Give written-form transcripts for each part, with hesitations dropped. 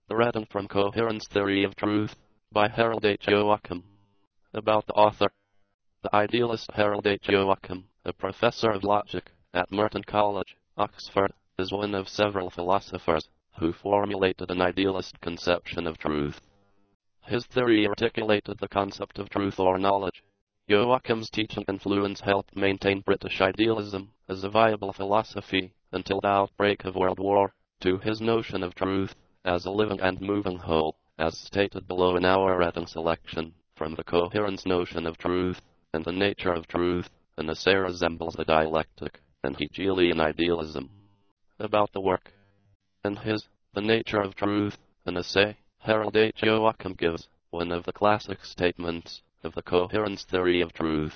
The Reading from Coherence Theory of Truth by Harold H. Joachim. About the author. The idealist Harold H. Joachim, a professor of logic at Merton College, Oxford, is one of several philosophers who formulated an idealist conception of truth. His theory articulated the concept of truth or knowledge. Joachim's teaching influence helped maintain British idealism as a viable philosophy until the outbreak of World War II. His notion of truth as a living and moving whole, as stated below in our reading selection from the Coherence notion of truth and the nature of truth, an essay resembles a dialectic and Hegelian idealism. About the work. In his The Nature of Truth, an essay, Harold H. Joachim gives one of the classic statements of the Coherence Theory of Truth.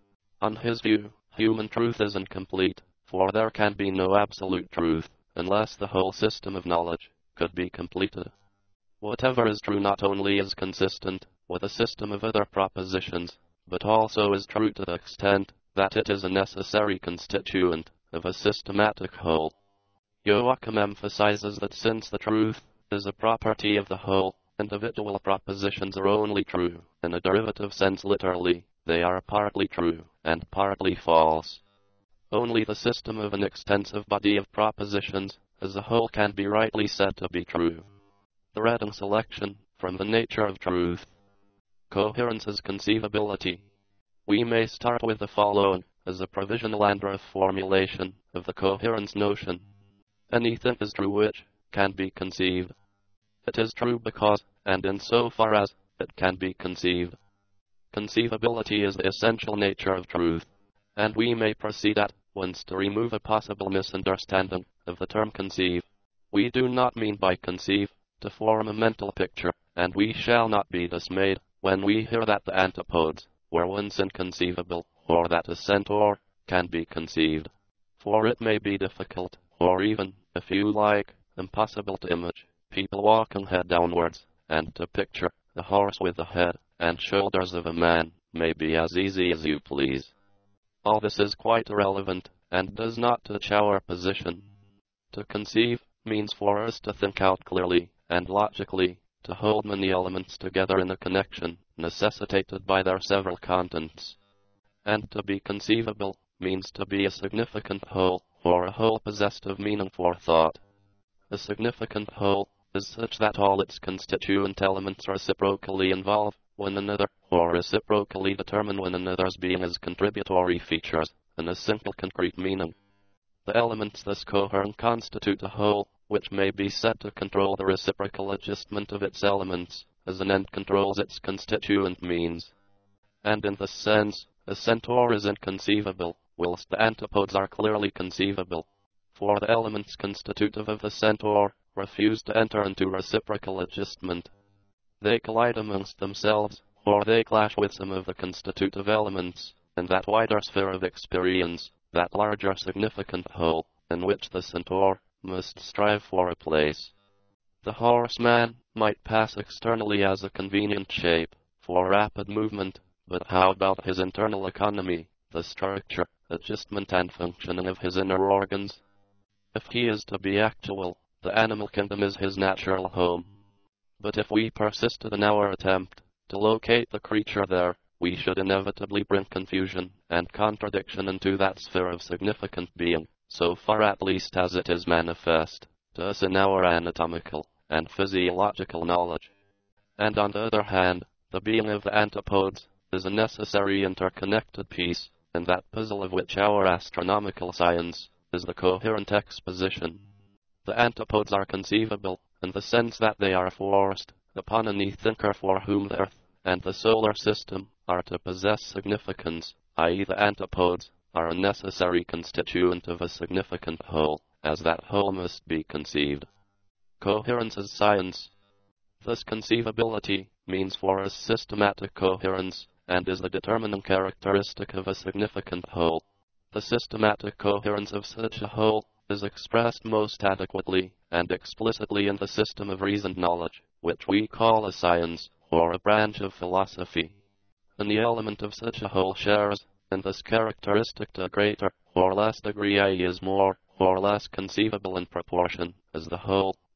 On his view, human truth is incomplete, for there can be no absolute truth unless the whole system of knowledge could be completed. Whatever is true not only is consistent with a system of other propositions, but also is true to the extent that it is a necessary constituent of a systematic whole. Joachim emphasizes that since the truth is a property of the whole, individual propositions are only true in a derivative sense. Literally, they are partly true and partly false. Only the system of an extensive body of propositions as a whole can be rightly said to be true. The reading selection from The Nature of Truth. Coherence's conceivability. We may start with the following as a provisional and rough formulation of the coherence notion. Anything is true which can be conceived. It is true because, and in so far as, it can be conceived. Conceivability is the essential nature of truth, and we may proceed at once to remove a possible misunderstanding of the term conceive. We do not mean by conceive to form a mental picture, and we shall not be dismayed when we hear that the antipodes were once inconceivable, or that a centaur can be conceived. For it may be difficult, or even, if you like, impossible to image people walking head downwards, and to picture a horse with the head and shoulders of a man may be as easy as you please. All this is quite irrelevant, and does not touch our position. To conceive means for us to think out clearly and logically, to hold many elements together in a connection necessitated by their several contents. And to be conceivable means to be a significant whole, or a whole possessed of meaning for thought. A significant whole is such that all its constituent elements reciprocally involve one another, or reciprocally determine one another's being as contributory features in a simple concrete meaning. The elements thus coherent constitute a whole, which may be said to control the reciprocal adjustment of its elements, as an end controls its constituent means. And in this sense, a centaur is inconceivable, whilst the antipodes are clearly conceivable. For the elements constitutive of the centaur refuse to enter into reciprocal adjustment. They collide amongst themselves, or they clash with some of the constitutive elements, in that wider sphere of experience, that larger significant whole, in which the centaur must strive for a place. The horseman might pass externally as a convenient shape for rapid movement, but how about his internal economy, the structure, adjustment and functioning of his inner organs? If he is to be actual, the animal kingdom is his natural home. But if we persisted in our attempt to locate the creature there, we should inevitably bring confusion and contradiction into that sphere of significant being, so far at least as it is manifest to us in our anatomical and physiological knowledge. And on the other hand, the being of the antipodes is a necessary interconnected piece, in that puzzle of which our astronomical science is the coherent exposition. The antipodes are conceivable, in the sense that they are forced upon any thinker for whom the Earth and the solar system are to possess significance, i.e. the antipodes are a necessary constituent of a significant whole, as that whole must be conceived. Coherence is science. Thus conceivability means for us systematic coherence, and is the determining characteristic of a significant whole. The systematic coherence of such a whole is expressed most adequately and explicitly in the system of reasoned knowledge, which we call a science, or a branch of philosophy. And the element of such a whole shares in this characteristic to a greater or less degree, i.e. is more or less conceivable in proportion as the whole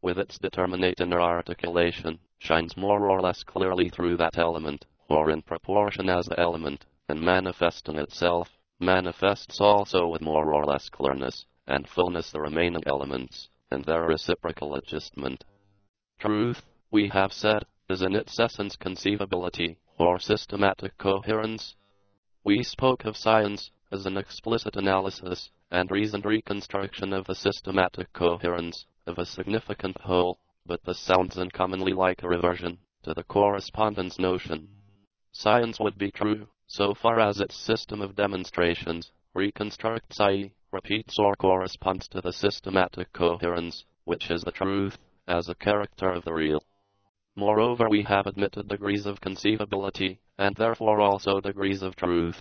with its determinate inner articulation, shines more or less clearly through that element, or in proportion as the element, in manifesting itself, manifests also with more or less clearness and fullness the remaining elements, and their reciprocal adjustment. Truth, we have said, is in its essence conceivability, or systematic coherence. We spoke of science as an explicit analysis and reasoned reconstruction of the systematic coherence of a significant whole, but this sounds uncommonly like a reversion to the correspondence notion. Science would be true, so far as its system of demonstrations reconstructs, i.e., repeats or corresponds to the systematic coherence, which is the truth, as a character of the real. Moreover, we have admitted degrees of conceivability, and therefore also degrees of truth.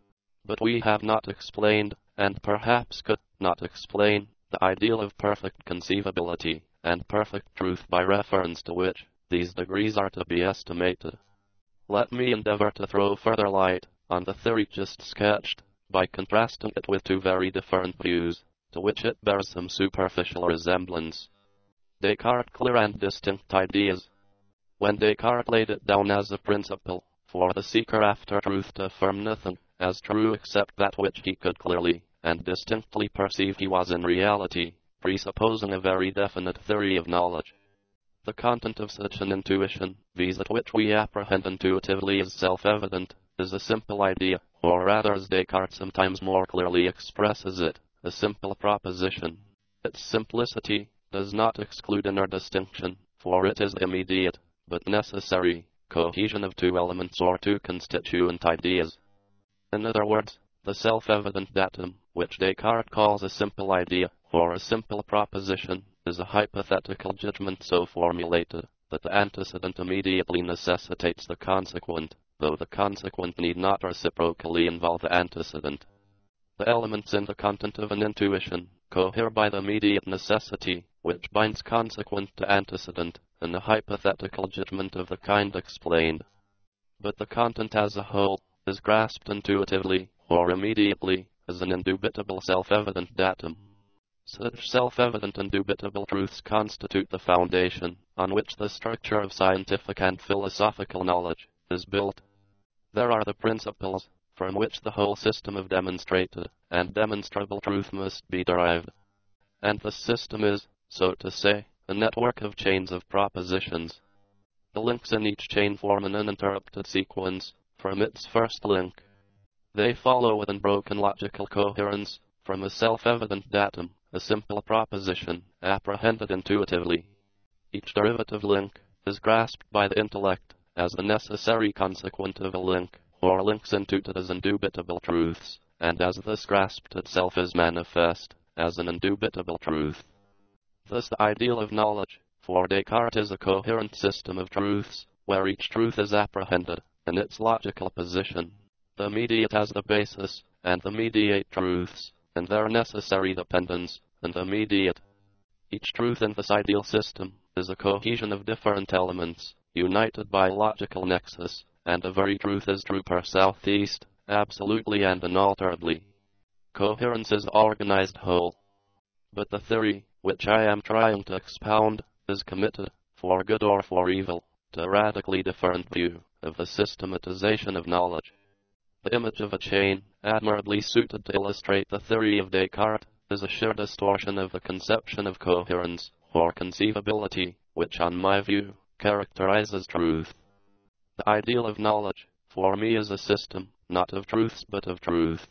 But we have not explained, and perhaps could not explain, the ideal of perfect conceivability and perfect truth by reference to which these degrees are to be estimated. Let me endeavor to throw further light on the theory just sketched, by contrasting it with two very different views, to which it bears some superficial resemblance. Descartes' clear and distinct ideas. When Descartes laid it down as a principle for the seeker after truth to affirm nothing as true except that which he could clearly and distinctly perceive he was in reality, presupposing a very definite theory of knowledge. The content of such an intuition, viz. That which we apprehend intuitively as self-evident, is a simple idea, or rather as Descartes sometimes more clearly expresses it, a simple proposition. Its simplicity does not exclude inner distinction, for it is the immediate, but necessary, cohesion of two elements or two constituent ideas. In other words, the self-evident datum, which Descartes calls a simple idea, or a simple proposition, is a hypothetical judgment so formulated that the antecedent immediately necessitates the consequent, though the consequent need not reciprocally involve the antecedent. The elements in the content of an intuition cohere by the immediate necessity, which binds consequent to antecedent, in a hypothetical judgment of the kind explained. But the content as a whole is grasped intuitively, or immediately, as an indubitable self-evident datum. Such self-evident indubitable truths constitute the foundation on which the structure of scientific and philosophical knowledge is built. There are the principles from which the whole system of demonstrated and demonstrable truth must be derived. And the system is, so to say, a network of chains of propositions. The links in each chain form an uninterrupted sequence from its first link. They follow with unbroken logical coherence from a self-evident datum, a simple proposition, apprehended intuitively. Each derivative link is grasped by the intellect as the necessary consequent of a link, or links intuited as indubitable truths, and as this grasped itself is manifest as an indubitable truth. Thus the ideal of knowledge, for Descartes, is a coherent system of truths, where each truth is apprehended in its logical position, the immediate as the basis, and the mediate truths, and their necessary dependence, and the mediate. Each truth in this ideal system is a cohesion of different elements, united by logical nexus, and the very truth is true per southeast, absolutely and unalterably. Coherence is the organized whole. But the theory, which I am trying to expound, is committed, for good or for evil, to a radically different view of the systematization of knowledge. The image of a chain, admirably suited to illustrate the theory of Descartes, is a sheer distortion of the conception of coherence, or conceivability, which on my view, characterizes truth. The ideal of knowledge, for me, is a system, not of truths but of truth.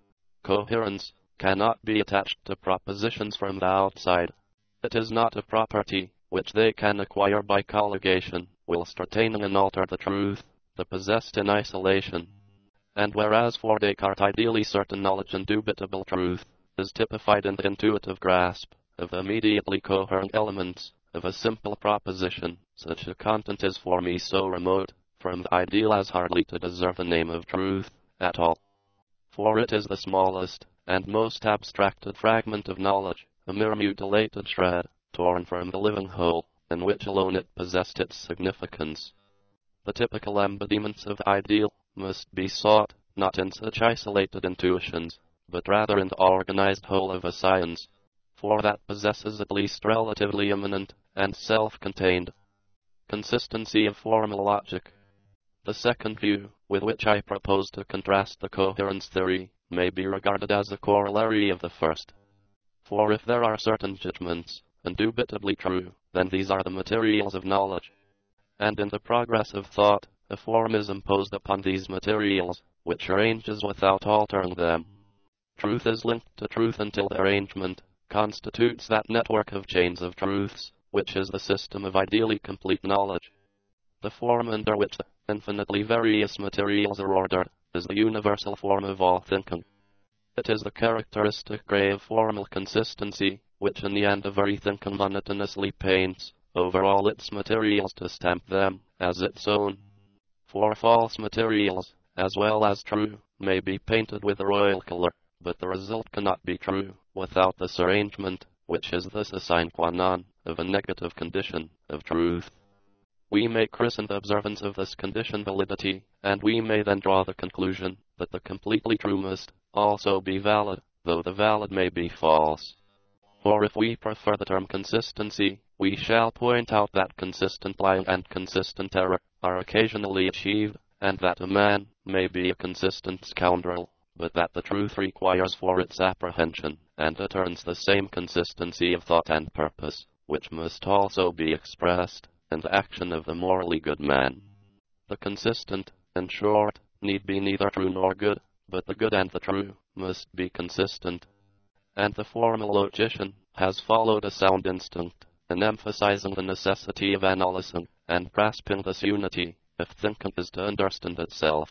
Coherence cannot be attached to propositions from the outside. It is not a property which they can acquire by colligation, whilst retaining and alter the truth, the possessed in isolation. And whereas for Descartes ideally certain knowledge, indubitable truth, is typified in the intuitive grasp of the immediately coherent elements of a simple proposition, such a content is for me so remote from the ideal as hardly to deserve the name of truth at all. For it is the smallest and most abstracted fragment of knowledge, a mere mutilated shred, torn from the living whole, in which alone it possessed its significance. The typical embodiments of the ideal must be sought, not in such isolated intuitions, but rather in the organized whole of a science, for that possesses at least relatively immanent and self-contained. Consistency of formal logic. The second view, with which I propose to contrast the coherence theory, may be regarded as a corollary of the first. For if there are certain judgments, indubitably true, then these are the materials of knowledge. And in the progress of thought, a form is imposed upon these materials, which arranges without altering them. Truth is linked to truth until the arrangement constitutes that network of chains of truths, which is the system of ideally complete knowledge. The form under which the infinitely various materials are ordered is the universal form of all thinking. It is the characteristic ray of formal consistency, which in the end of very thinking monotonously paints over all its materials to stamp them as its own. For false materials, as well as true, may be painted with a royal color, but the result cannot be true without this arrangement, which is the sine qua non of a negative condition of truth. We may christen the observance of this condition validity, and we may then draw the conclusion that the completely true must also be valid, though the valid may be false. Or if we prefer the term consistency, we shall point out that consistent lying and consistent error are occasionally achieved, and that a man may be a consistent scoundrel, but that the truth requires for its apprehension and utterance the same consistency of thought and purpose, which must also be expressed in the action of the morally good man. The consistent, in short, need be neither true nor good, but the good and the true must be consistent. And the formal logician has followed a sound instinct in emphasizing the necessity of analyzing and grasping this unity if thinking is to understand itself.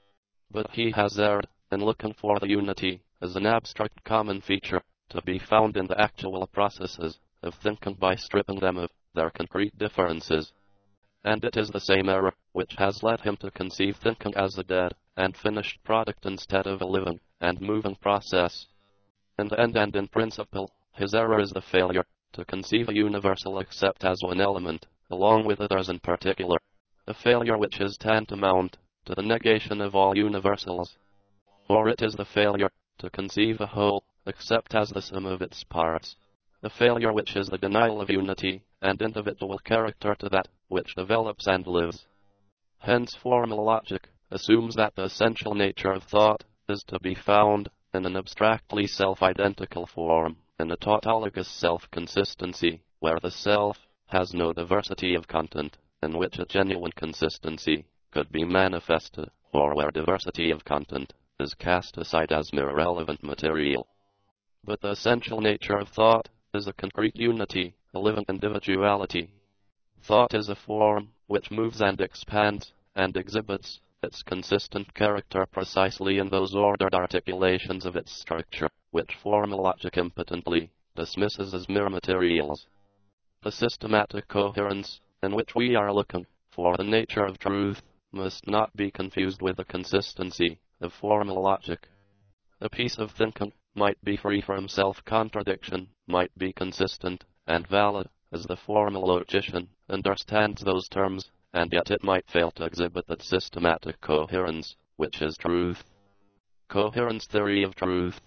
But he has erred in looking for the unity as an abstract common feature to be found in the actual processes of thinking by stripping them of their concrete differences. And it is the same error which has led him to conceive thinking as a dead and finished product instead of a living and moving process. In the end and in principle, his error is the failure to conceive a universal except as one element, along with others in particular, a failure which is tantamount to the negation of all universals. Or it is the failure to conceive a whole except as the sum of its parts, a failure which is the denial of unity and individual character to that which develops and lives. Hence formal logic assumes that the essential nature of thought is to be found in an abstractly self-identical form, in a tautologous self-consistency, where the self has no diversity of content, in which a genuine consistency could be manifested, or where diversity of content is cast aside as mere irrelevant material. But the essential nature of thought is a concrete unity, a living individuality. Thought is a form which moves and expands and exhibits its consistent character precisely in those ordered articulations of its structure, which formal logic impotently dismisses as mere materials. The systematic coherence in which we are looking for the nature of truth must not be confused with the consistency of formal logic. A piece of thinking might be free from self-contradiction, might be consistent and valid as the formal logician understands those terms, and yet it might fail to exhibit that systematic coherence, which is truth. Coherence theory of truth.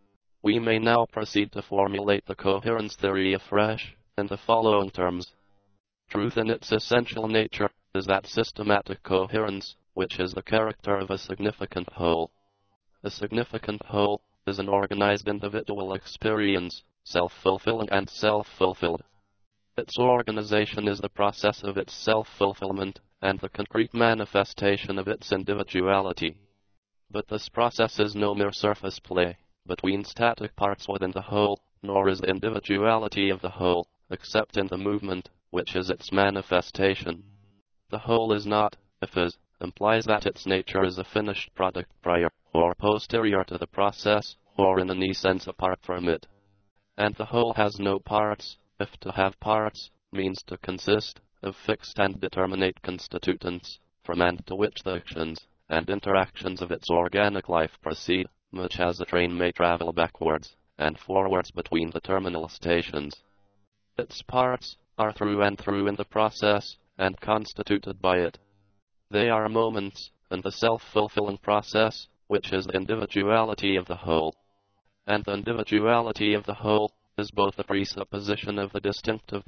We may now proceed to formulate the coherence theory afresh in the following terms. Truth in its essential nature is that systematic coherence which is the character of a significant whole. A significant whole is an organized individual experience, self-fulfilling and self-fulfilled. Its organization is the process of its self-fulfillment and the concrete manifestation of its individuality. But this process is no mere surface play between static parts within the whole, nor is the individuality of the whole, except in the movement, which is its manifestation. The whole is not, if is, implies that its nature is a finished product prior or posterior to the process, or in any sense apart from it. And the whole has no parts, if to have parts means to consist of fixed and determinate constituents, from and to which the actions and interactions of its organic life proceed, much as a train may travel backwards and forwards between the terminal stations. Its parts are through and through in the process, and constituted by it. They are moments in the self-fulfilling process, which is the individuality of the whole. And the individuality of the whole is both a presupposition of the distinctive being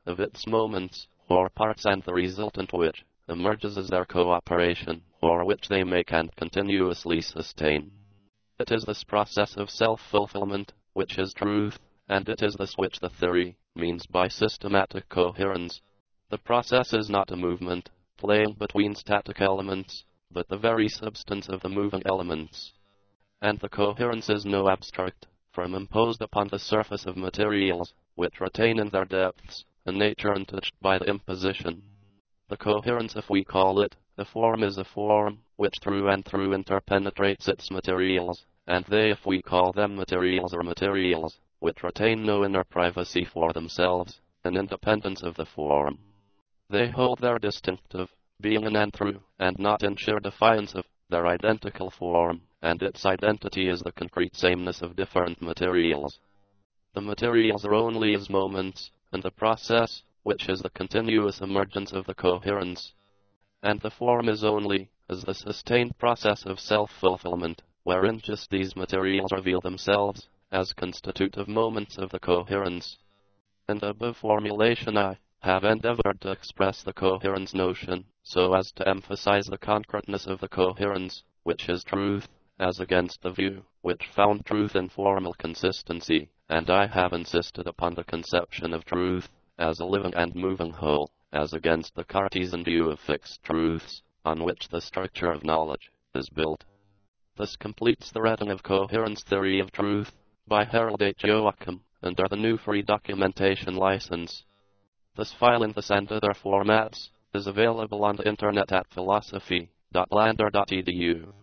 of its moments, or parts, and the resultant which emerges as their cooperation, or which they make and continuously sustain. It is this process of self-fulfillment which is truth, and it is this which the theory means by systematic coherence. The process is not a movement, playing between static elements, but the very substance of the moving elements. And the coherence is no abstract form imposed upon the surface of materials, which retain in their depths a nature untouched by the imposition. The coherence, if we call it a form, is a form which through and through interpenetrates its materials, and they, if we call them materials, are materials which retain no inner privacy for themselves, an independence of the form. They hold their distinctive being in and through, and not in sheer defiance of their identical form, and its identity is the concrete sameness of different materials. The materials are only as moments, and the process, which is the continuous emergence of the coherence. And the form is only as the sustained process of self-fulfillment, wherein just these materials reveal themselves as constitutive moments of the coherence. In the above formulation I have endeavored to express the coherence notion, so as to emphasize the concreteness of the coherence, which is truth, as against the view which found truth in formal consistency, and I have insisted upon the conception of truth as a living and moving whole, as against the Cartesian view of fixed truths, on which the structure of knowledge is built. This completes the reading of Coherence Theory of Truth by Harold H. Joachim, under the new free documentation license. This file in this and other formats is available on the internet at philosophy.lander.edu.